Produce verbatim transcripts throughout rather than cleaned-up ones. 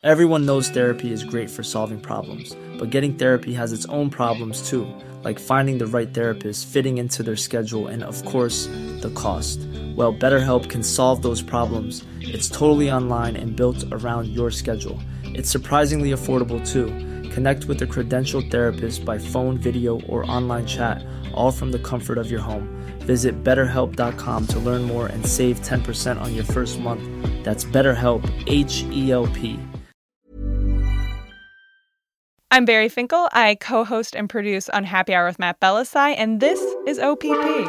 Everyone knows therapy is great for solving problems, but getting therapy has its own problems too, like finding the right therapist, fitting into their schedule, and of course, the cost. Well, BetterHelp can solve those problems. It's totally online and built around your schedule. It's surprisingly affordable too. Connect with a credentialed therapist by phone, video, or online chat, all from the comfort of your home. Visit better help dot com to learn more and save ten percent on your first month. That's BetterHelp, H E L P. I'm Barry Finkel. I co-host and produce Unhappy Hour with Matt Bellassai, and this is O P P.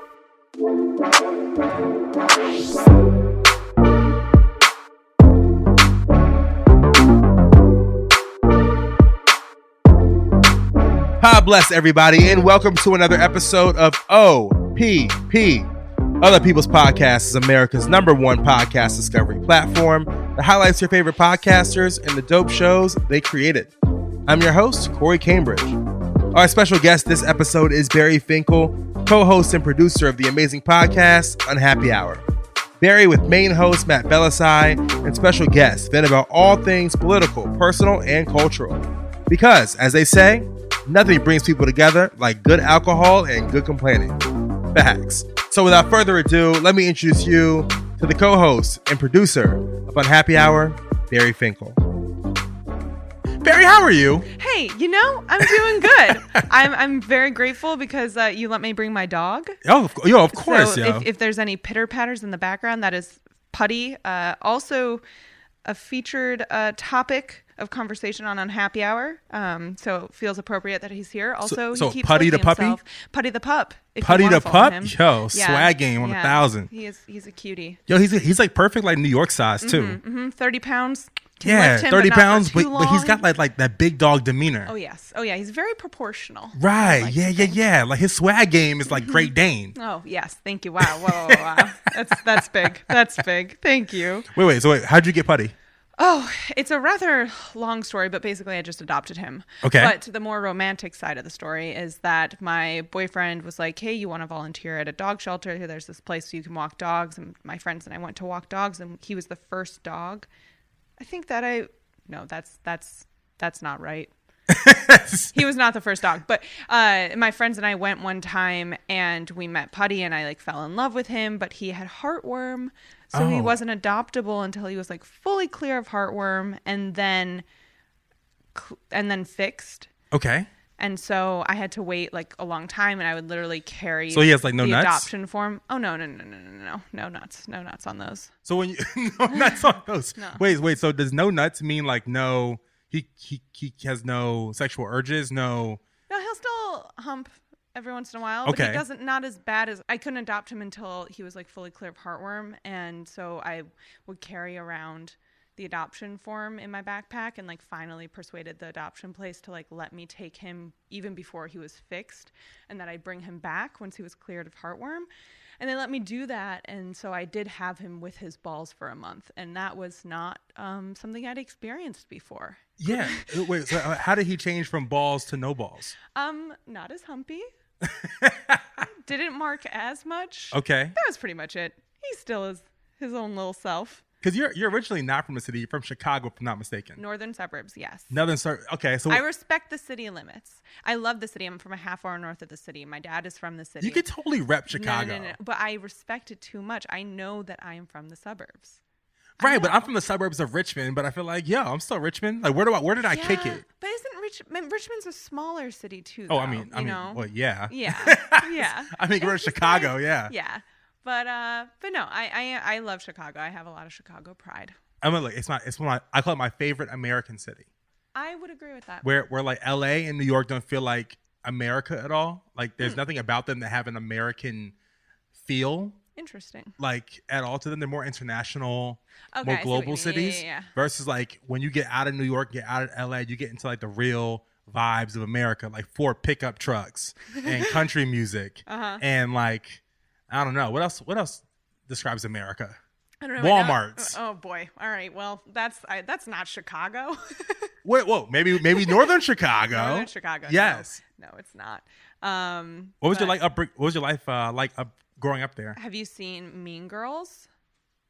God bless everybody, and welcome to another episode of O P P. Other People's Podcast is America's number one podcast discovery platform that highlights your favorite podcasters and the dope shows they created. I'm your host, Corey Cambridge. Our special guest this episode is Barry Finkel, co-host and producer of the amazing podcast, Unhappy Hour. Barry with main host Matt Bellassai and special guests vent about all things political, personal, and cultural. Because, as they say, nothing brings people together like good alcohol and good complaining. Facts. So without further ado, let me introduce you to the co-host and producer of Unhappy Hour, Barry Finkel. Barry, how are you? Hey, you know, I'm doing good. I'm I'm very grateful because uh, you let me bring my dog. Oh, of, yo, of course. So yo. If, if there's any pitter patters in the background, that is Putty. Uh, also, a featured uh, topic of conversation on Unhappy Hour. Um, so it feels appropriate that he's here. Also, so, so he keeps Putty the puppy? himself. Putty the pup. Putty the pup? Him. Yo, yeah. swag game on yeah. a thousand. He is. He's a cutie. Yo, he's he's like perfect, like New York size too. Mm-hmm, mm-hmm. thirty pounds. Can Yeah, lift him, thirty but not pounds, for but, too but he's long. got like like that big dog demeanor. Oh yes. Oh yeah. He's very proportional. Right. Like yeah, yeah, yeah. Like his swag game is like Great Dane. Oh yes. Thank you. Wow. Whoa. whoa, whoa, wow. That's that's big. That's big. Thank you. Wait, wait. So wait, how'd you get Putty? Oh, it's a rather long story, but basically I just adopted him. Okay. But the more romantic side of the story is that my boyfriend was like, hey, you want to volunteer at a dog shelter? There's this place you can walk dogs. And my friends and I went to walk dogs, and he was the first dog. I think that I, no, that's, that's, that's not right. He was not the first dog, but uh, my friends and I went one time and we met Putty, and I like fell in love with him, but he had heartworm. So oh. he wasn't adoptable until he was like fully clear of heartworm and then and then fixed. Okay. And so I had to wait like a long time, and I would literally carry So he has like no the nuts? adoption form. Oh no, no, no, no, no, no. No nuts. No nuts on those. So when you no nuts on those. No. Wait, wait. So does no nuts mean like no he he he has no sexual urges, no No, he'll still hump every once in a while, Okay. but he doesn't, not as bad as, I couldn't adopt him until he was like fully clear of heartworm, and so I would carry around the adoption form in my backpack, and like finally persuaded the adoption place to like let me take him even before he was fixed, and that I'd bring him back once he was cleared of heartworm. And they let me do that, and so I did have him with his balls for a month, and that was not um, something I'd experienced before. Yeah. Wait, so how did he change from balls to no balls? Um, not as humpy. Didn't mark as much. Okay. That was pretty much it. He still is his own little self. Because you're you're originally not from the city. You're from Chicago, if I'm not mistaken. Northern suburbs, yes. Northern suburbs. Okay, so I respect the city limits. I love the city. I'm from a half hour north of the city. My dad is from the city. you could totally rep No, Chicago. No, no, no. But I respect it too much. I know that I am from the suburbs. Right, but I'm from the suburbs of Richmond, but I feel like, yo, I'm still Richmond. Like, where do I, where did I Yeah, kick it? But isn't Rich, Richmond's a smaller city too? Oh, though, I mean, you I mean, know? well, yeah. Yeah, yeah. I mean, we're in It's just Chicago, like- yeah. Yeah, but uh, but no, I, I I love Chicago. I have a lot of Chicago pride. I mean, look, it's my, it's my, I call it my favorite American city. I would agree with that. Where, where like L A and New York don't feel like America at all. Like, there's Hmm. nothing about them that have an American feel. Interesting. Like at all to them. They're more international, Okay, I more see what global you mean. cities. Yeah, yeah, yeah. Versus like when you get out of New York, get out of L A, you get into like the real vibes of America, like Ford pickup trucks and country music, Uh-huh. and like I don't know what else. What else describes America? I don't know. I know- Walmarts. Oh boy. All right. Well, that's I, that's not Chicago. Wait, whoa, maybe maybe Northern Chicago. Northern Chicago. no. Yes. No, it's not. Um, What was your but like up? What was your life uh, like up growing up there? Have you seen Mean Girls?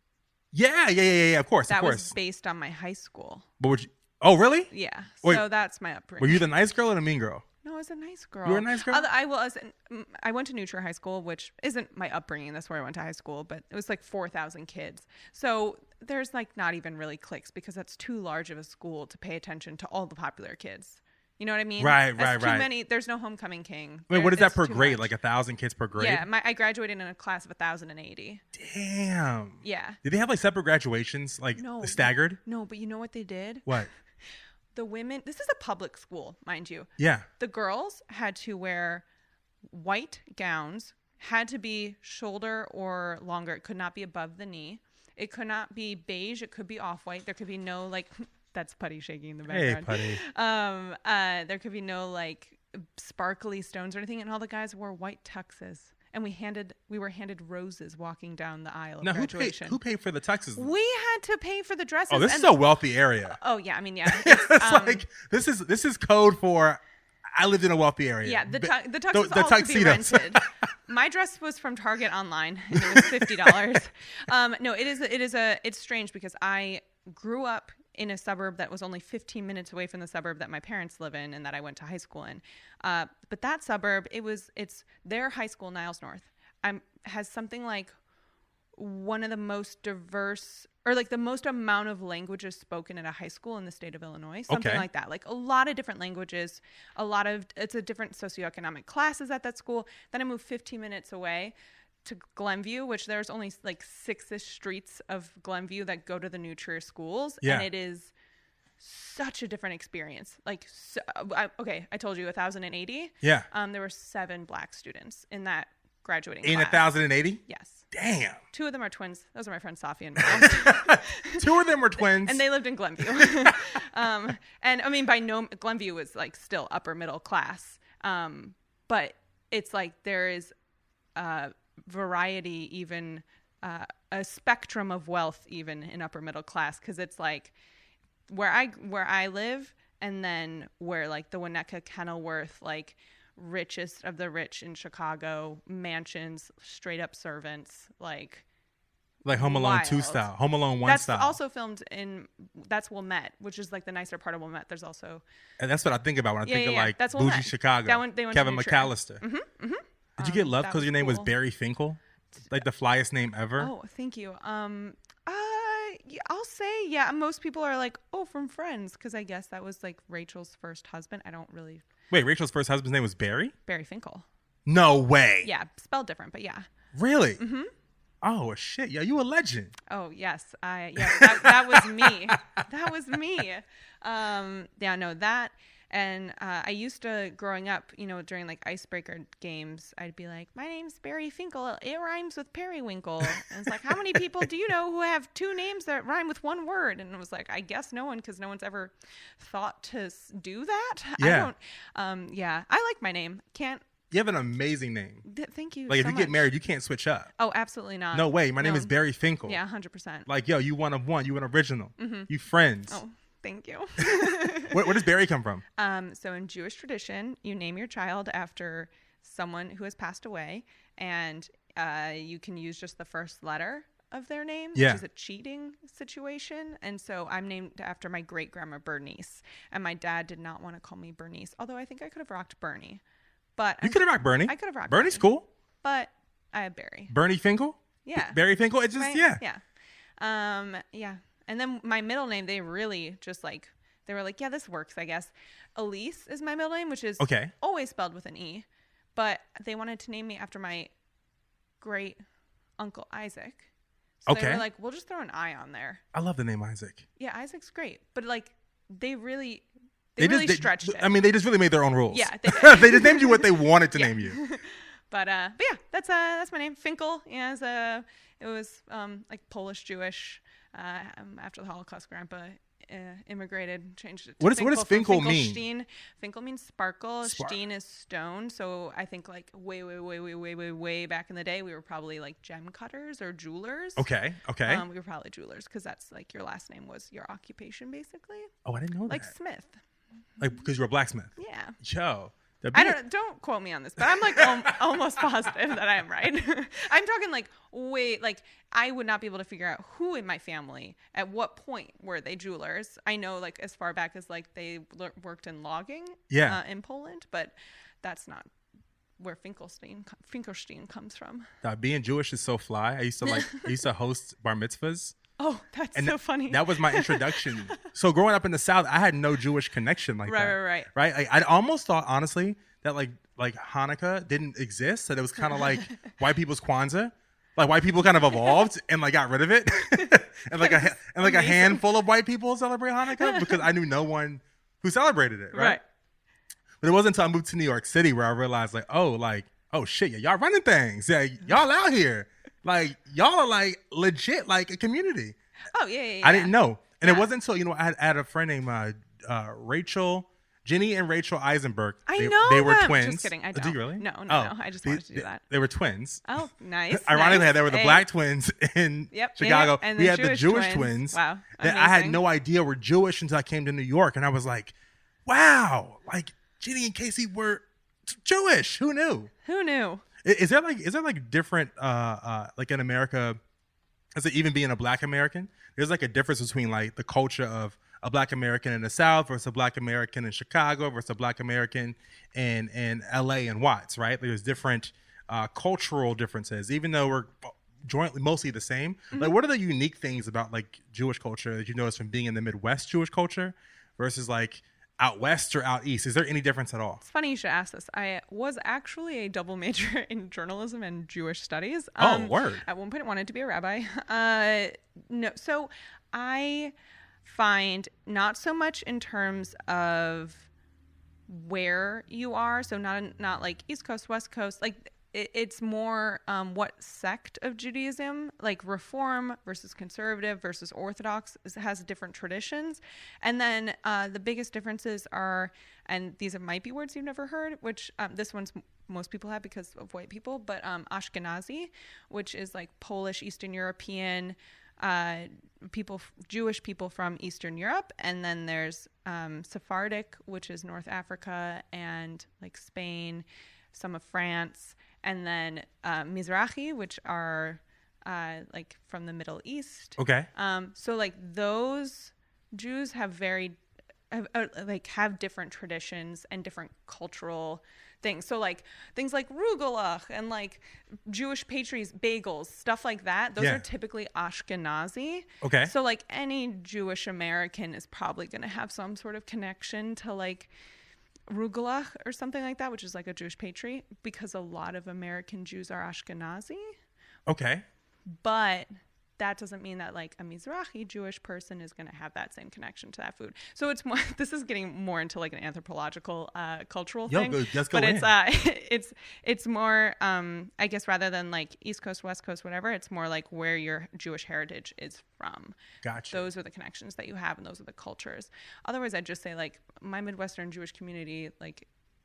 Yeah, yeah, yeah, yeah. Of course, That of course. was based on my high school. But would you? Oh, really? Yeah. Wait, so that's my upbringing. Were you the nice girl or the mean girl? No, I was a nice girl. You were a nice girl? Other, I was. I went to Nutria High School, which isn't my upbringing. That's where I went to high school, but it was like four thousand kids. So there's like not even really cliques because that's too large of a school to pay attention to all the popular kids. You know what I mean? Right, That's right, too right. Many. There's no homecoming king. Wait, There- what is that it's per too grade? much. Like a thousand kids per grade? Yeah, my, I graduated in a class of one thousand eighty. Damn. Yeah. Did they have like separate graduations, like No. staggered? No, but you know what they did? What? The women. This is a public school, mind you. Yeah. The girls had to wear white gowns, had to be shoulder or longer. It could not be above the knee. It could not be beige. It could be off-white. There could be no like, that's Putty shaking in the Hey, background. Putty. Um, uh, there could be no like sparkly stones or anything. And all the guys wore white tuxes. And we handed, we were handed roses walking down the aisle of Now, who paid, graduation. who paid for the tuxes? We had to pay for the dresses. Oh, this and- is a wealthy area. Oh yeah, I mean yeah. It's, It's um, like this is this is code for I lived in a wealthy area. Yeah, the, tu- Ba- the tuxes the, the all could be tuxedos. rented. My dress was from Target online, and it was fifty dollars. um, no, it is. It is a. It's strange because I grew up in a suburb that was only fifteen minutes away from the suburb that my parents live in and that I went to high school in. Uh, but that suburb, it was. It's their high school, Niles North. I'm has something like one of the most diverse or like the most amount of languages spoken at a high school in the state of Illinois, something Okay. like that. Like a lot of different languages, a lot of, it's a different socioeconomic classes at that school. Then I moved fifteen minutes away to Glenview, which there's only like six-ish streets of Glenview that go to the New Trier schools. Yeah. And it is such a different experience. Like, so, I, okay, I told you one thousand eighty. Yeah. Um, there were seven black students in that graduating In class. a thousand eighty? Yes. Damn. Two of them are twins. Those are my friends, Safi and Miles. Two of them were twins. And they lived in Glenview. um, and I mean, by no, Glenview was like still upper middle class. Um, but it's like there is a variety, even uh, a spectrum of wealth, even in upper middle class. Cause it's like where I, where I live and then where like the Winnetka, Kenilworth, like richest of the rich in Chicago, mansions, straight up servants, like like Home Alone wild. two style, Home Alone one that's style. also filmed in that's Wilmette, which is like the nicer part of Wilmette. There's also And that's what I think about when I Yeah, think yeah, of yeah. like That's bougie Wilmette. Chicago. That one- they went to Kevin New Trier. McAllister. Mm-hmm, mm-hmm. Did you get Um, love that because was your name was cool. Barry Finkel? Like the flyest name ever? Oh, thank you. Um, uh, yeah, I'll say yeah. Most people are like, oh, from Friends, because I guess that was like Rachel's first husband. I don't really Wait, Rachel's first husband's name was Barry? Barry Finkel. No way. Yeah, spelled different, but yeah. Really? Mm-hmm. Oh shit! Yeah, you a legend. Oh yes, I yeah that, that was me. That was me. Um, yeah, no that. And uh, I used to, growing up, you know, during like icebreaker games, I'd be like, my name's Barry Finkel. It rhymes with periwinkle. And it's like, how many people do you know who have two names that rhyme with one word? And it was like, I guess no one, because no one's ever thought to s- do that. I Yeah. don't, um, yeah, I like my name. Can't, You have an amazing name. th- thank you Like if so you get much. married, you can't switch up. Oh, absolutely not. No way. My name No. is Barry Finkel. Yeah, one hundred percent. Like yo, you one of one. You an original. You friends. Oh, thank you. Where, where does Barry come from? Um, so in Jewish tradition, you name your child after someone who has passed away, and uh, you can use just the first letter of their name, Yeah. which is a cheating situation. And so I'm named after my great grandma Bernice, and my dad did not want to call me Bernice, although I think I could have rocked Bernie. But You could have rocked Bernie. I could have rocked Bernie's Bernie. cool. But I have Barry. Bernie Finkel. Yeah. Barry Finkel. It's just Right? yeah. Yeah. Um, yeah. And then my middle name, they really just like, they were like, yeah, this works, I guess. Elise is my middle name, which is Okay. always spelled with an E. But they wanted to name me after my great uncle Isaac. So they Okay. were like, we'll just throw an I on there. I love the name Isaac. Yeah, Isaac's great. But like, they really, They they, really just, they- stretched it. I mean, they just really made their own rules. Yeah, they did. they just named you what they wanted to Yeah. name you. But uh, but yeah, that's uh that's my name, Finkel. Yeah, it's, uh, it was um like Polish Jewish. Uh, um, after the Holocaust, Grandpa uh, immigrated, changed it. To What is- what does Finkel from Finkel mean? Finkelstein. Finkel means sparkle. Spark- Steen is stone. So I think like way, way, way, way, way, way, way back in the day, we were probably like gem cutters or jewelers. Okay. Okay. Um, we were probably jewelers because that's like your last name was your occupation, basically. oh, I didn't know Like that. Smith. Like because you're a blacksmith. Yeah. Yo, The I don't don't quote me on this, but I'm like al- almost positive that I am right. I'm talking like wait, like I would not be able to figure out who in my family at what point were they jewelers. I know like as far back as like they l- worked in logging, Yeah. uh, in Poland, but that's not where Finkelstein Finkelstein comes from. Uh, being Jewish is so fly. I used to like I used to host bar mitzvahs. Oh, that's And so th- funny. That was my introduction. So growing up in the South, I had no Jewish connection like Right, that. right, right. Right. Like, I almost thought, honestly, that like like Hanukkah didn't exist. That it was kind of like white people's Kwanzaa. Like white people kind of evolved and like got rid of it, and like a ha- and like a Amazing. handful of white people celebrate Hanukkah because I knew no one who celebrated it. Right. Right. But it wasn't until I moved to New York City where I realized like, oh, like oh shit, yeah, y'all running things. Yeah, y'all out here. Like y'all are like legit like a community. Oh yeah, yeah, yeah. I didn't know. And Yeah. it wasn't until, you know, I had, I had a friend named uh, uh, Rachel, Ginny and Rachel Eisenberg. I they, know They were them. twins. Just kidding. I Oh, don't. did you really? No, no, Oh. no. I just They- wanted to do they- that. They were twins. Oh, nice. Ironically, nice. they were the Hey. black twins in Yep, Chicago. yep, and we the had the Jewish Jewish twins. twins. Wow, That I had amazing. no idea were Jewish until I came to New York. And I was like, wow, like Ginny and Casey were t- Jewish. Who knew? Who knew? I- Is there like is there like different uh uh like in America, as it even being a black American, there's like a difference between like the culture of a black American in the South versus a black American in Chicago versus a black American in in L A and Watts, right? There's different uh cultural differences, even though we're jointly mostly the same. Mm-hmm. Like what are the unique things about like Jewish culture that you notice from being in the Midwest Jewish culture versus like out west or out east? Is there any difference at all? It's funny you should ask this. I was actually a double major in journalism and Jewish studies. Oh, word. At one point, I wanted to be a rabbi. Uh, no, so I find not so much in terms of where you are. So not not like East Coast, West Coast. Like it, it's more um, what sect of Judaism, like Reform versus Conservative versus Orthodox, is, has different traditions. And then uh, the biggest differences are, and these might be words you've never heard, which um, this one's most people have because of white people, but um, Ashkenazi, which is like Polish, Eastern European, uh, people, Jewish people from Eastern Europe. And then there's um, Sephardic, which is North Africa and like Spain, some of France. And then uh, Mizrahi, which are uh, like from the Middle East. Okay. Um, so like those Jews have very, have, uh, like have different traditions and different cultural things. So like things like rugelach and like Jewish pastries, bagels, stuff like that. Those Yeah. are typically Ashkenazi. Okay. So like any Jewish American is probably going to have some sort of connection to like rugelach or something like that, which is like a Jewish pastry, because a lot of American Jews are Ashkenazi. Okay. But that doesn't mean that like a Mizrahi Jewish person is going to have that same connection to that food. So it's more, this is getting more into like an anthropological, uh, cultural Yo, thing. go- let's go but it's, in. uh, it's, it's more, um, I guess rather than like East Coast, West Coast, whatever, it's more like where your Jewish heritage is from. Gotcha. Those are the connections that you have and those are the cultures. Otherwise, I'd just say like my Midwestern Jewish community, like,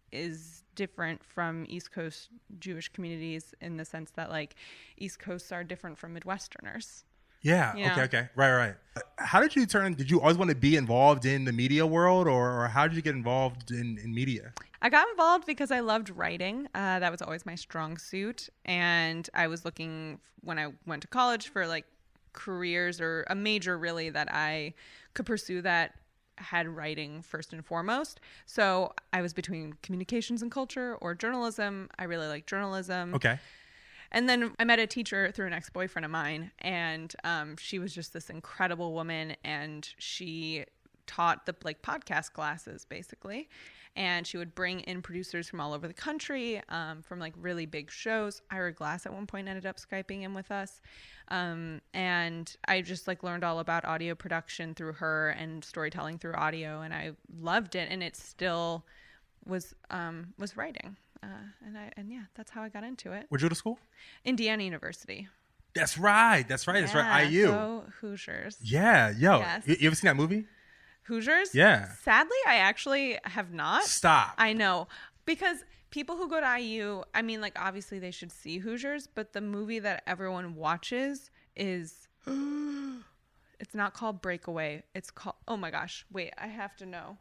is different from East Coast Jewish communities in the sense that like East Coasts are different from Midwesterners. Yeah. You know? Okay. Okay. Right. Right. How did you turn? Did you always want to be involved in the media world, or, or how did you get involved in, in media? I got involved because I loved writing. Uh, that was always my strong suit. And I was looking when I went to college for like careers or a major really that I could pursue that had writing first and foremost. So I was between communications and culture or journalism. I really like journalism. Okay. And then I met a teacher through an ex-boyfriend of mine, and um, she was just this incredible woman, and she taught the like podcast classes basically, and she would bring in producers from all over the country, um, from like really big shows. Ira Glass at one point ended up Skyping in with us, um, and I just like learned all about audio production through her and storytelling through audio, and I loved it, and it still was um, was writing. Uh, and I and yeah, that's how I got into it. Where'd you go to school? Indiana University. That's right. That's right. That's right. I U. Go Hoosiers. Yeah. Yo. Yes. You, you ever seen that movie? Hoosiers? Yeah. Sadly, I actually have not. Stop. I know. Because people who go to I U, I mean, like, obviously they should see Hoosiers, but the movie that everyone watches is... it's not called Breakaway. It's called... Oh, my gosh. Wait, I have to know.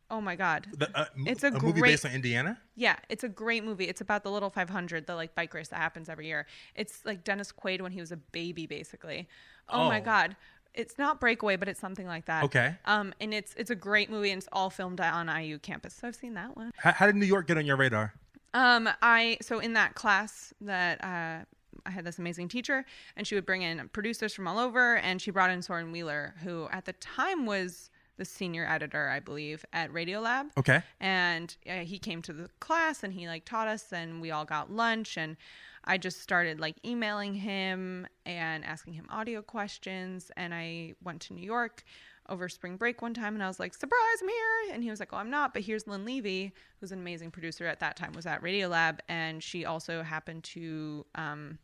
Oh my God. The, uh, it's a, a great, movie based on Indiana? Yeah, it's a great movie. It's about the Little five hundred, the like bike race that happens every year. It's like Dennis Quaid when he was a baby, basically. Oh, oh. my God. It's not Breakaway, but it's something like that. Okay. Um, and it's it's a great movie, and it's all filmed on I U campus. So I've seen that one. How, how did New York get on your radar? Um, I so in that class that uh, I had this amazing teacher, and she would bring in producers from all over, and she brought in Soren Wheeler, who at the time was the senior editor, I believe, at Radiolab. Okay. And uh, he came to the class, and he like taught us, and we all got lunch, and I just started like emailing him and asking him audio questions. And I went to New York over spring break one time, and I was like, surprise, I'm here. And he was like, oh, I'm not, but here's Lynn Levy, who's an amazing producer at that time, was at Radiolab. And she also happened to um,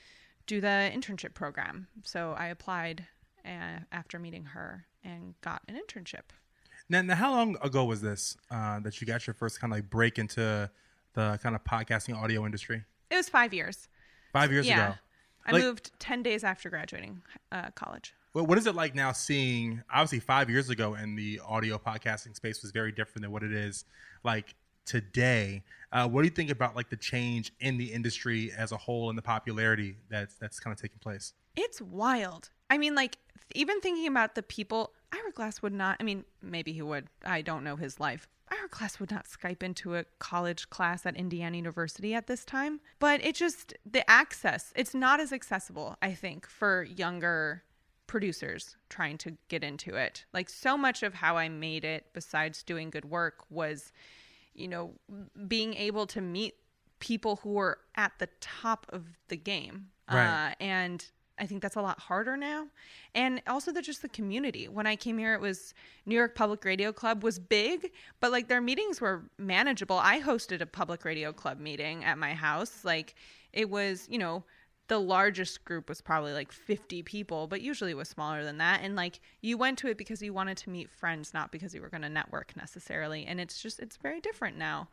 do the internship program. So I applied uh, after meeting her and got an internship. Now, now how long ago was this uh, that you got your first kind of like break into the kind of podcasting audio industry? It was five years. Five years yeah. ago. I like, moved ten days after graduating uh, college. Well, what is it like now seeing, obviously five years ago in the audio podcasting space was very different than what it is like today. Uh, what do you think about like the change in the industry as a whole and the popularity that's, that's kind of taking place? It's wild. I mean, like even thinking about the people, Ira Glass would not, I mean, maybe he would. I don't know his life. Ira Glass would not Skype into a college class at Indiana University at this time. But it just, the access, it's not as accessible, I think, for younger producers trying to get into it. Like so much of how I made it, besides doing good work, was, you know, being able to meet people who were at the top of the game. Right. Uh, and I think that's a lot harder now. And also the, just the community. When I came here, it was New York Public Radio Club was big, but like their meetings were manageable. I hosted a public radio club meeting at my house. Like it was, you know, the largest group was probably like fifty people, but usually it was smaller than that. And like you went to it because you wanted to meet friends, not because you were going to network necessarily. And it's just, it's very different now.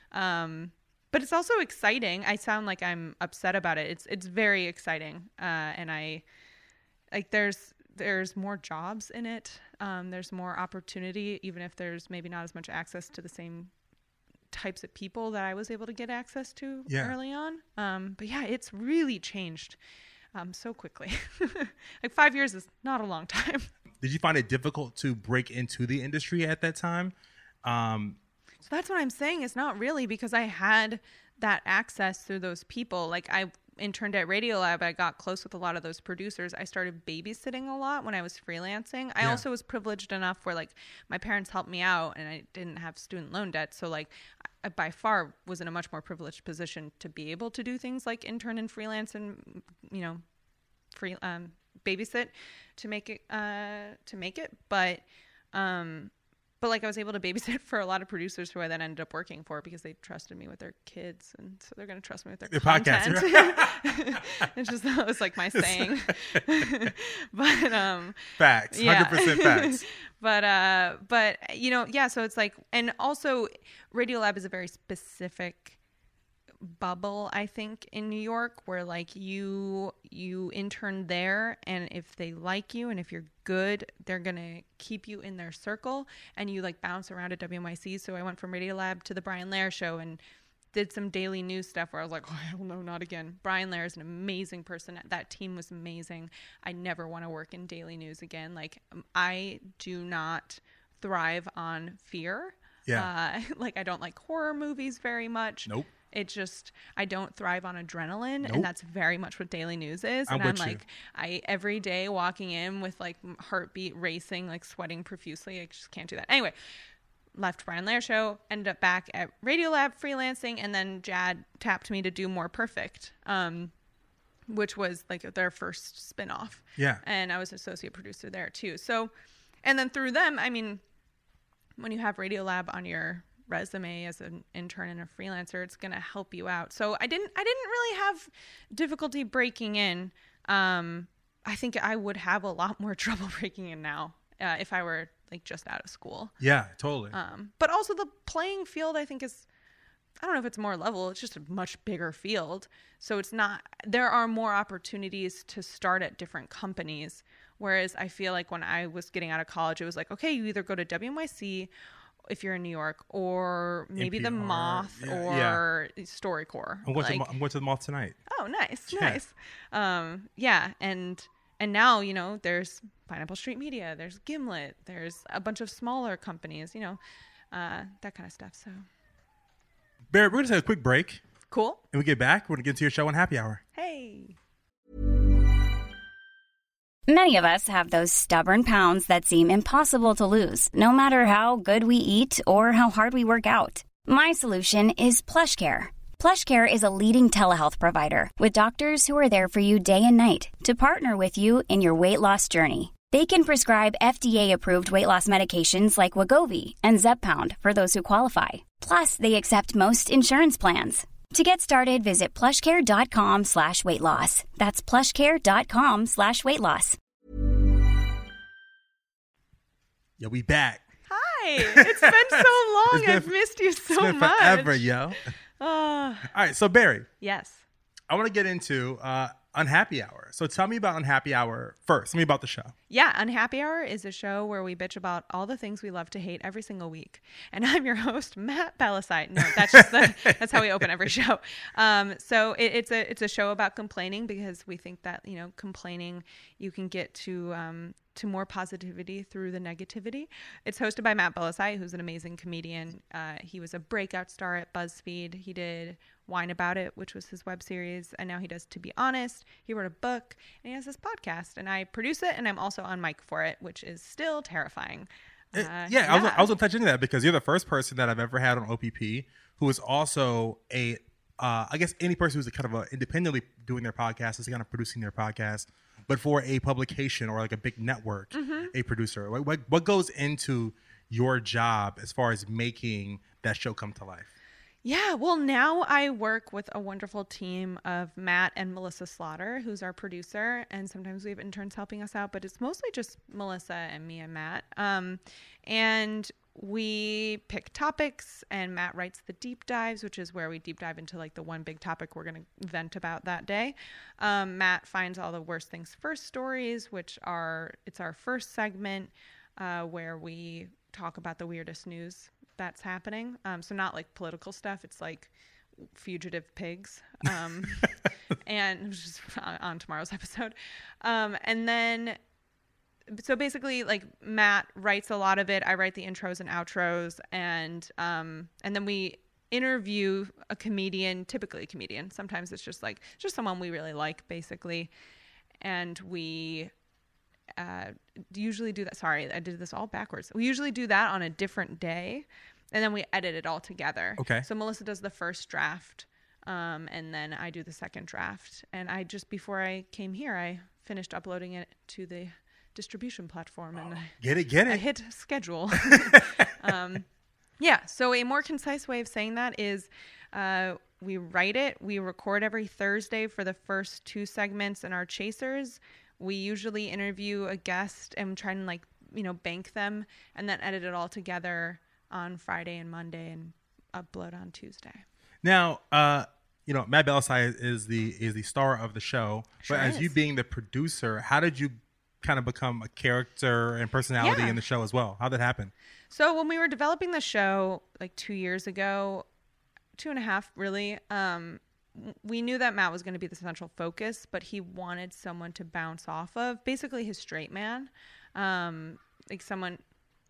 Um, But it's also exciting. I sound like I'm upset about it. It's it's very exciting, uh, and I like there's there's more jobs in it. Um, there's more opportunity, even if there's maybe not as much access to the same types of people that I was able to get access to yeah. early on. Um, but yeah, it's really changed um, so quickly. Like five years is not a long time. Did you find it difficult to break into the industry at that time? Um, So that's what I'm saying. It's not really, because I had that access through those people. Like I interned at Radiolab. I got close with a lot of those producers. I started babysitting a lot when I was freelancing. I yeah. also was privileged enough where like my parents helped me out and I didn't have student loan debt. So like I by far was in a much more privileged position to be able to do things like intern and freelance and, you know, free um, babysit to make it, uh, to make it. But, um, But like I was able to babysit for a lot of producers who I then ended up working for because they trusted me with their kids, and so they're going to trust me with their Your content. podcast. It's just that was like my saying. But um, facts, yeah. one hundred percent facts. But uh, but you know, yeah. So it's like, and also Radiolab is a very specific bubble, I think, in New York, where like you you intern there, and if they like you and if you're good, they're gonna keep you in their circle, and you like bounce around at W M I C. So I went from Radiolab to the Brian Lehrer show and did some daily news stuff where I was like, oh, hell no, not again. Brian Lehrer is an amazing person. That team was amazing. I never want to work in daily news again. Like I do not thrive on fear. Yeah. Uh, like I don't like horror movies very much. Nope. It just, I don't thrive on adrenaline, nope. and that's very much what daily news is. I'm and I'm with like, you. I every day walking in with like heartbeat racing, like sweating profusely. I just can't do that. Anyway, left Brian Lehrer show, ended up back at Radiolab freelancing, and then Jad tapped me to do More Perfect, um, which was like their first spinoff. Yeah. And I was associate producer there too. So, and then through them, I mean, when you have Radiolab on your resume as an intern and a freelancer, it's going to help you out. So I didn't, I didn't really have difficulty breaking in. Um, I think I would have a lot more trouble breaking in now uh, if I were like just out of school. Yeah, totally. Um, but also the playing field, I think is, I don't know if it's more level. It's just a much bigger field. So it's not, there are more opportunities to start at different companies. Whereas I feel like when I was getting out of college, it was like, okay, you either go to W M I C if you're in New York, or maybe N P R, the Moth yeah, or StoryCorps. I'm going, like, to, the- I'm going to the Moth tonight. Oh, nice, Yeah. nice. Um, yeah, and and now, you know, there's Pineapple Street Media, there's Gimlet, there's a bunch of smaller companies, you know, uh, that kind of stuff. So Barrett, we're going to take a quick break. cool. And we get back, we're going to get into your show on Happy Hour. Hey. Many of us have those stubborn pounds that seem impossible to lose, no matter how good we eat or how hard we work out. My solution is PlushCare. PlushCare is a leading telehealth provider with doctors who are there for you day and night to partner with you in your weight loss journey. They can prescribe F D A-approved weight loss medications like Wegovy and Zepbound for those who qualify. Plus, they accept most insurance plans. To get started, visit plushcare.com slash weight loss. That's plushcare.com slash weight loss. Yeah, we back. Hi. It's been so long. It's been- I've missed you so It's been much. forever, yo. Uh, All right, so Barry, yes. I want to get into uh, Unhappy Hour. So tell me about Unhappy Hour first. Tell me about the show. Yeah, Unhappy Hour is a show where we bitch about all the things we love to hate every single week. And I'm your host, Matt Bellassai. No, that's just the, that's how we open every show. Um, so it, it's a it's a show about complaining, because we think that, you know, complaining, you can get to um, to more positivity through the negativity. It's hosted by Matt Bellassai, who's an amazing comedian. Uh, he was a breakout star at BuzzFeed. He did Wine About It, which was his web series, and now he does To Be Honest. He wrote a book, and he has this podcast, and I produce it, and I'm also on mic for it, which is still terrifying. Uh, Uh, yeah, I was, I was going to touch into that because you're the first person that I've ever had on O P P who is also a, uh, I guess any person who's kind of a, independently doing their podcast is kind of producing their podcast, but for a publication or like a big network, Mm-hmm. a producer. What, what, what goes into your job as far as making that show come to life? Yeah, well, now I work with a wonderful team of Matt and Melissa Slaughter, who's our producer, and sometimes we have interns helping us out, but it's mostly just Melissa and me and Matt. Um, and we pick topics, and Matt writes the deep dives, which is where we deep dive into like the one big topic we're going to vent about that day. Um, Matt finds all the worst things first stories, which are, it's our first segment uh, where we talk about the weirdest news that's happening. Um, so not like political stuff. It's like fugitive pigs. Um, and which is on, on tomorrow's episode. Um, and then, so basically like Matt writes a lot of it. I write the intros and outros, and, um, and then we interview a comedian, typically a comedian. Sometimes it's just like, just someone we really like, basically. And we, uh, usually do that. Sorry, I did this all backwards. We usually do that on a different day, and then we edit it all together. Okay. So Melissa does the first draft, um, and then I do the second draft. And I just, before I came here, I finished uploading it to the distribution platform, and I, Get it, get I it. hit schedule. um, yeah. So a more concise way of saying that is, uh, we write it, we record every Thursday for the first two segments in our chasers. We usually interview a guest and try and like, you know, bank them, and then edit it all together on Friday and Monday and upload on Tuesday. Now, uh, you know, Matt Bellassai is the is the star of the show. Sure but as is. you being the producer, how did you kind of become a character and personality Yeah. in the show as well? How did that happen? So when we were developing the show like two years ago, two and a half really, um, we knew that Matt was going to be the central focus, but he wanted someone to bounce off of, basically his straight man, um, like someone.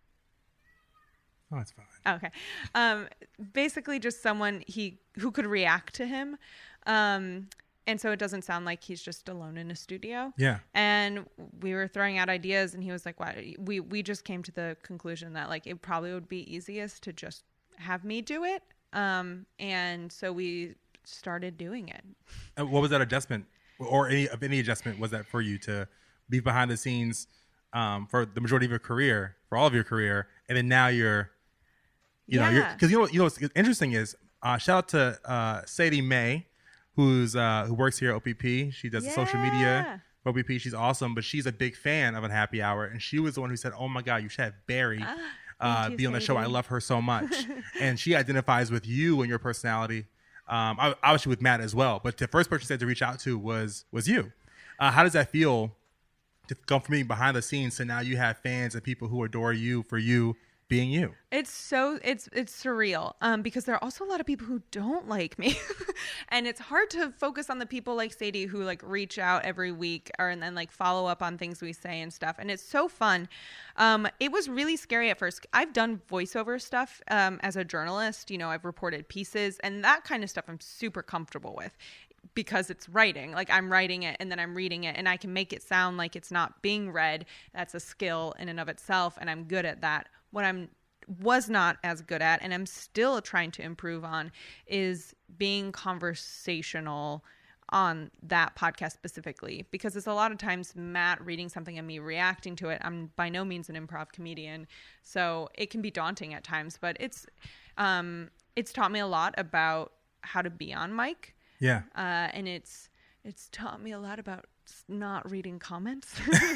Oh, that's fine. Okay. Um, basically just someone he who could react to him. Um, and so it doesn't sound like he's just alone in a studio. Yeah. And we were throwing out ideas, and he was like, "What?" We we just came to the conclusion that like it probably would be easiest to just have me do it. Um, and so we started doing it. Uh, what was that adjustment, or any of any adjustment was that for you to be behind the scenes um, for the majority of your career, for all of your career, and then now you're, you know, you're Yeah. because you know you know what's interesting is uh, shout out to uh, Sadie May, who's uh, who works here at O P P. She does the social Yeah. media for O P P. She's awesome, but she's a big fan of Unhappy Hour, and she was the one who said, "Oh my God, you should have Barry." Ah, Uh, thank you, be on the show. I Sadie. love her so much, and she identifies with you and your personality. Um, I- obviously with Matt as well, but the first person she said to reach out to was was you. Uh, how does that feel to come from being behind the scenes to now you have fans and people who adore you for you being you. It's so it's it's surreal um because there are also a lot of people who don't like me and it's hard to focus on the people like Sadie who like reach out every week or and then like follow up on things we say and stuff, and it's so fun. Um it was really scary at first. I've done voiceover stuff um as a journalist, you know, I've reported pieces and that kind of stuff I'm super comfortable with because it's writing. Like I'm writing it and then I'm reading it and I can make it sound like it's not being read. That's a skill in and of itself and I'm good at that. What I'm was not as good at and I'm still trying to improve on is being conversational on that podcast specifically, because it's a lot of times Matt reading something and me reacting to it. I'm by no means an improv comedian, so it can be daunting at times, but it's um it's taught me a lot about how to be on mic. Yeah. Uh, and it's it's taught me a lot about not reading comments.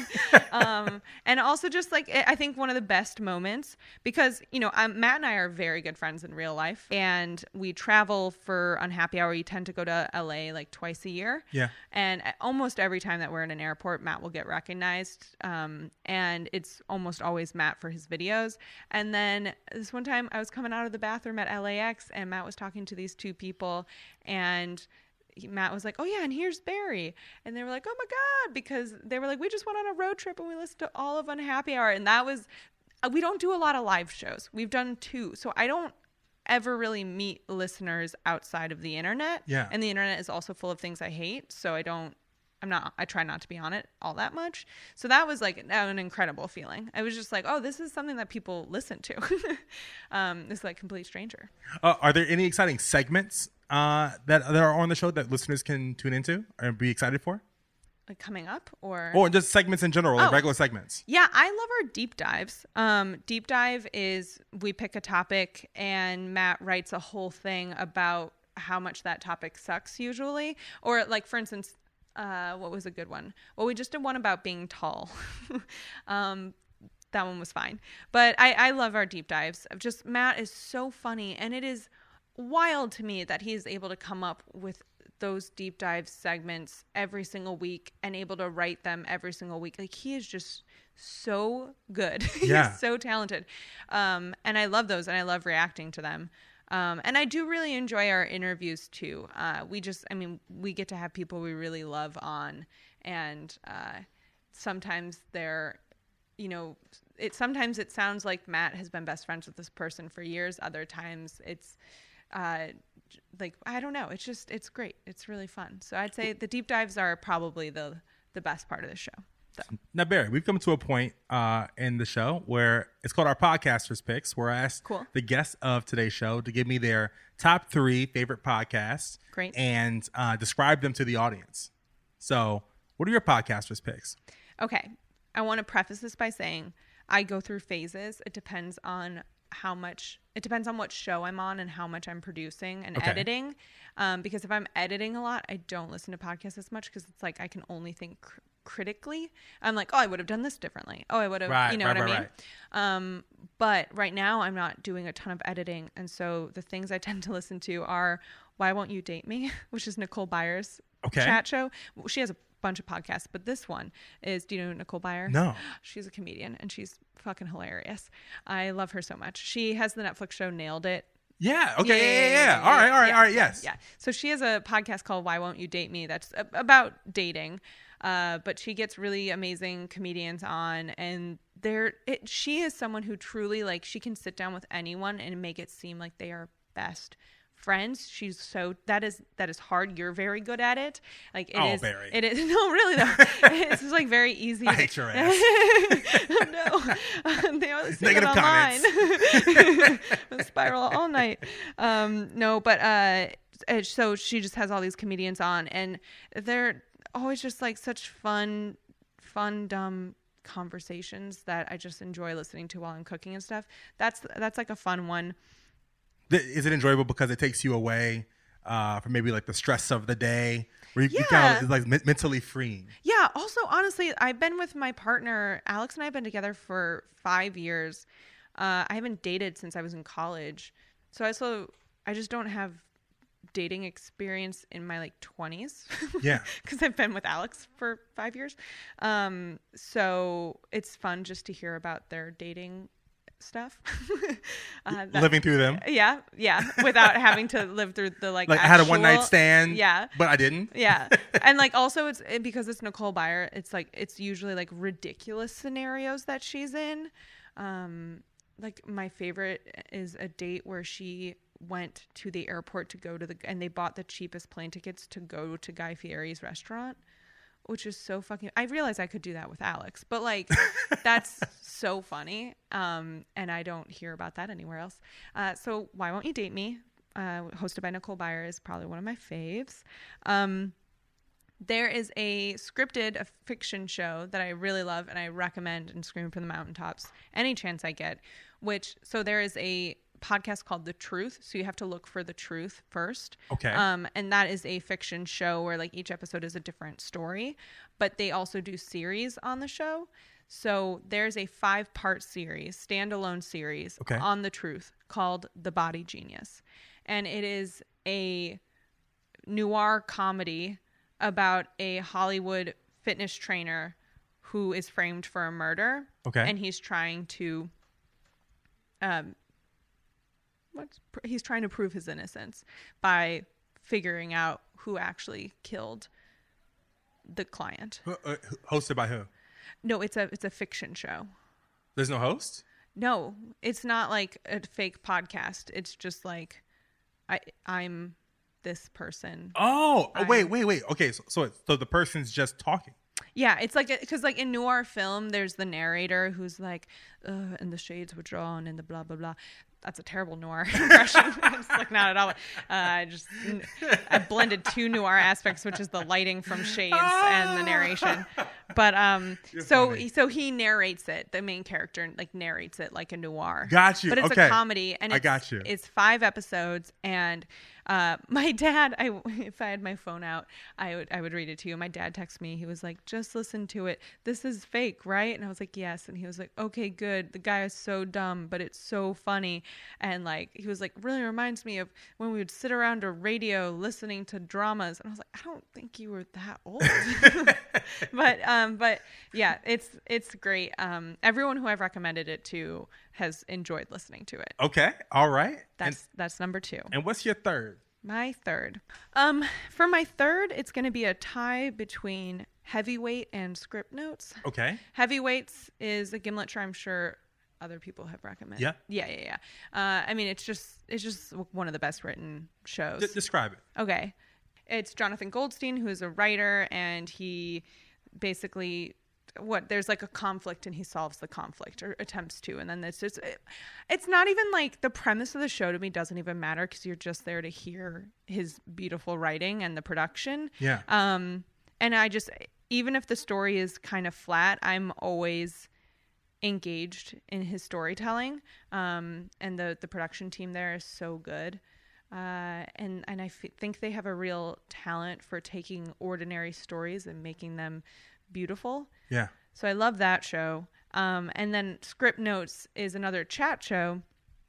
um, and also just like, I think one of the best moments, because, you know, um, Matt and I are very good friends in real life and we travel for Unhappy Hour. We tend to go to L A like twice a year. Yeah. And almost every time that we're in an airport, Matt will get recognized. Um, and it's almost always Matt for his videos. And then this one time I was coming out of the bathroom at L A X and Matt was talking to these two people and He, Matt was like, oh yeah, and here's Barry. And they were like, oh my God, because they were like, we just went on a road trip and we listened to all of Unhappy Hour. And that was, we don't do a lot of live shows. We've done two. So I don't ever really meet listeners outside of the internet. Yeah. And the internet is also full of things I hate. So I don't, I'm not, I try not to be on it all that much. So that was like an incredible feeling. I was just like, oh, this is something that people listen to. um, this is like complete stranger. Uh, are there any exciting segments uh, that, that are on the show that listeners can tune into or be excited for? Like coming up or? Or just segments in general, like Oh. regular segments. Yeah, I love our deep dives. Um, deep dive is we pick a topic and Matt writes a whole thing about how much that topic sucks usually. Or like, for instance, uh, what was a good one? Well, we just did one about being tall. um, that one was fine. But I, I love our deep dives. Just Matt is so funny, and it is wild to me that he is able to come up with those deep dive segments every single week and able to write them every single week. Like he is just so good. Yeah. He's so talented. Um, and I love those and I love reacting to them. Um, and I do really enjoy our interviews too. Uh, we just, I mean, we get to have people we really love on, and uh, sometimes they're, you know, it sometimes it sounds like Matt has been best friends with this person for years. Other times it's uh, like, I don't know. It's just, it's great. It's really fun. So I'd say the deep dives are probably the the best part of the show. So. Now, Barry, we've come to a point uh, in the show where it's called our Podcasters Picks, where I ask Cool. the guests of today's show to give me their top three favorite podcasts. Great. And uh, describe them to the audience. So what are your Podcasters Picks? Okay. I want to preface this by saying I go through phases. It depends on how much, it depends on what show I'm on and how much I'm producing and Okay. editing. Um, because if I'm editing a lot, I don't listen to podcasts as much because it's like I can only think cr- critically. I'm like, oh, I would have done this differently. Oh, I would have, Right, you know right, what I right, mean? Um, but right now I'm not doing a ton of editing. And so the things I tend to listen to are Why Won't You Date Me, which is Nicole Byer's Okay. chat show. She has a bunch of podcasts, but this one is, do you know Nicole Byer? No. She's a comedian and she's fucking hilarious. I love her so much. She has the Netflix show Nailed It. Yeah. Okay. Yeah. Yeah. yeah. All right. All right. Yeah, all right. Yes. Yeah. So she has a podcast called Why Won't You Date Me? That's a- about dating. Uh, but she gets really amazing comedians on, and they're, it, she is someone who truly, like, she can sit down with anyone and make it seem like they are best friends. She's so, that is, that is hard. You're very good at it. Like it Oh, is, Barry. it is, no, really though. It's just like very easy. I hate your ass. No, they always say Negative that online. Spiral all night. Um, no, but uh, so she just has all these comedians on, and they're always just like such fun, fun, dumb conversations that I just enjoy listening to while I'm cooking and stuff. That's that's like a fun one. Is it enjoyable because it takes you away uh, from maybe like the stress of the day, where you, you Yeah. kind of it's like me- mentally freeing? Yeah. Also, honestly, I've been with my partner. Alex and I have been together for five years. Uh, I haven't dated since I was in college. So I also, I just don't have dating experience in my like twenties. Yeah. Because I've been with Alex for five years. Um, so it's fun just to hear about their dating stuff. uh, that, Living through them. Yeah, yeah, without having to live through the like. Like actual, I had a one night stand. Yeah, but I didn't. Yeah, and like also it's it, because it's Nicole Byer. It's like it's usually like ridiculous scenarios that she's in. Um, like my favorite is a date where she went to the airport to go to the and they bought the cheapest plane tickets to go to Guy Fieri's restaurant, which is so fucking I realized I could do that with Alex, but like that's so funny. Um and I don't hear about that anywhere else. Uh so Why Won't You Date Me, uh hosted by Nicole Byer, is probably one of my faves. Um there is a scripted a fiction show that I really love and I recommend and scream from the mountaintops any chance I get, which so there is a podcast called The Truth, so you have to look for The Truth first. Okay. Um and that is a fiction show where like each episode is a different story, but they also do series on the show. So there's a five part series, standalone series okay. on The Truth called The Body Genius, and it is a noir comedy about a Hollywood fitness trainer who is framed for a murder. Okay. And he's trying to um What's, he's trying to prove his innocence by figuring out who actually killed the client. Uh, uh, hosted by who? No, it's a it's a fiction show. There's no host? No, it's not like a fake podcast. It's just like I I'm this person. Oh, oh I'm, wait, wait, wait. Okay, so so, so the person's just talking. Yeah, it's like because like in noir film, there's the narrator who's like, uh, and the shades were drawn and the blah blah blah. That's a terrible noir impression. It's like not at all. Uh, I just I blended two noir aspects, which is the lighting from Shades and the narration. But um, You're so funny. so he narrates it. The main character like narrates it like a noir. Got you. But it's okay. a comedy, and I it's, got you. It's five episodes, and uh, my dad. I if I had my phone out, I would I would read it to you. My dad texted me. He was like, "Just listen to it. This is fake, right?" And I was like, "Yes." And he was like, "Okay, good. The guy is so dumb, but it's so funny." And like he was like, "Really reminds me of when we would sit around a radio listening to dramas." And I was like, "I don't think you were that old." but um, but yeah, it's it's great. Um, everyone who I've recommended it to has enjoyed listening to it. Okay. All right. That's and, that's number two. And what's your third? My third. Um, for my third, it's going to be a tie between Heavyweight and Script Notes. Okay. Heavyweights is a Gimlet show I'm sure other people have recommended. Yeah. Yeah, yeah, yeah. Uh, I mean, it's just it's just one of the best written shows. D- describe it. Okay. It's Jonathan Goldstein, who is a writer, and he basically what there's like a conflict and he solves the conflict or attempts to, and then it's just it, it's not even like the premise of the show to me doesn't even matter because you're just there to hear his beautiful writing and the production. Yeah. Um and I just even if the story is kind of flat, I'm always engaged in his storytelling. Um and the the production team there is so good. Uh, and, and I f- think they have a real talent for taking ordinary stories and making them beautiful. Yeah. So I love that show. Um, and then Script Notes is another chat show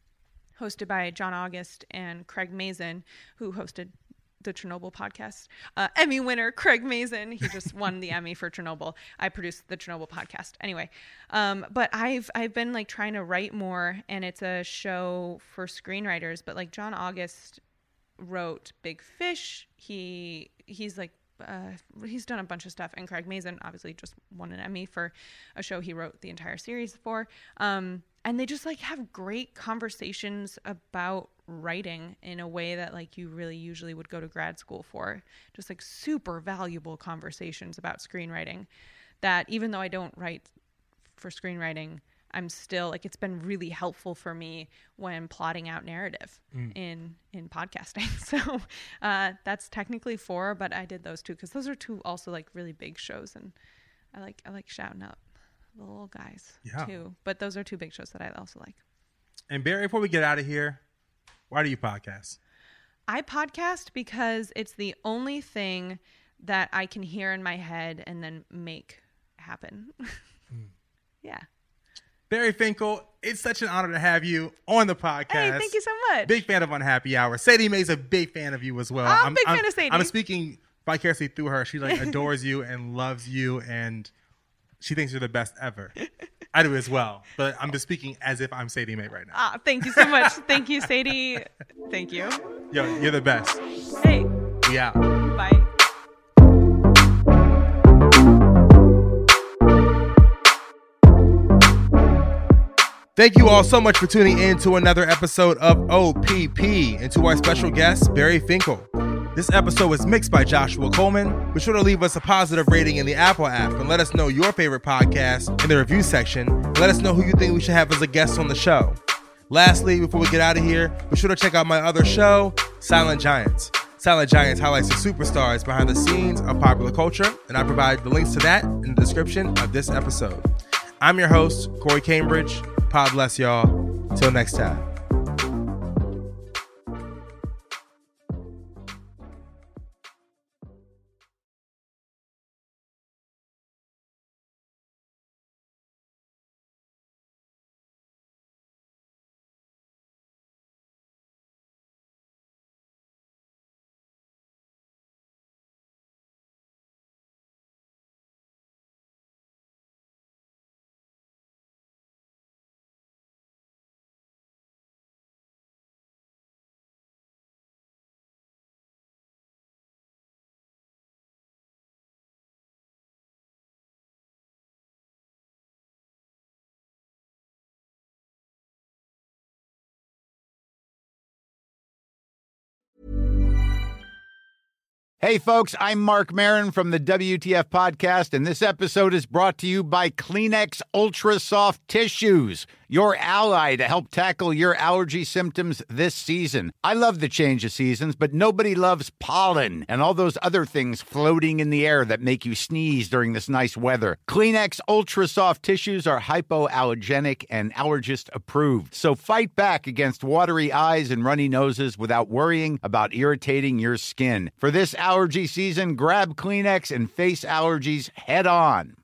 hosted by John August and Craig Mazin, who hosted the Chernobyl podcast. Uh, Emmy winner Craig Mazin. He just won the Emmy for Chernobyl. I produced the Chernobyl podcast. Anyway, um, but I've I've been like trying to write more, and it's a show for screenwriters. But like John August wrote Big Fish. He he's like uh, he's done a bunch of stuff, and Craig Mazin obviously just won an Emmy for a show he wrote the entire series for. Um, and they just like have great conversations about writing in a way that like you really usually would go to grad school for. Just like super valuable conversations about screenwriting that even though I don't write for screenwriting, I'm still like it's been really helpful for me when plotting out narrative mm. in in podcasting. So uh, that's technically four, but I did those two because those are two also like really big shows, and I like I like shouting out the little guys yeah. too. But those are two big shows that I also like. And Barry, before we get out of here, why do you podcast? I podcast because it's the only thing that I can hear in my head and then make happen. mm. Yeah. Barry Finkel, it's such an honor to have you on the podcast. Hey, thank you so much. Big fan of Unhappy Hour. Sadie Mae's a big fan of you as well. I'm a I'm, big I'm, fan of Sadie. I'm speaking vicariously through her. She like adores you and loves you, and She thinks you're the best ever. I do as well, but I'm just speaking as if I'm Sadie Mae right now. Ah, thank you so much. Thank you, Sadie. Thank you. Yo, you're the best. Hey. We out. Bye. Thank you all so much for tuning in to another episode of O P P and to our special guest, Barry Finkel. This episode was mixed by Joshua Coleman. Be sure to leave us a positive rating in the Apple app and let us know your favorite podcast in the review section. And let us know who you think we should have as a guest on the show. Lastly, before we get out of here, be sure to check out my other show, Silent Giants. Silent Giants highlights the superstars behind the scenes of popular culture, and I provide the links to that in the description of this episode. I'm your host, Corey Cambridge. God bless y'all. Till next time. Hey, folks, I'm Mark Maron from the W T F Podcast, and this episode is brought to you by Kleenex Ultra Soft Tissues, your ally to help tackle your allergy symptoms this season. I love the change of seasons, but nobody loves pollen and all those other things floating in the air that make you sneeze during this nice weather. Kleenex Ultra Soft Tissues are hypoallergenic and allergist approved, so fight back against watery eyes and runny noses without worrying about irritating your skin. For this allergy season, grab Kleenex and face allergies head on.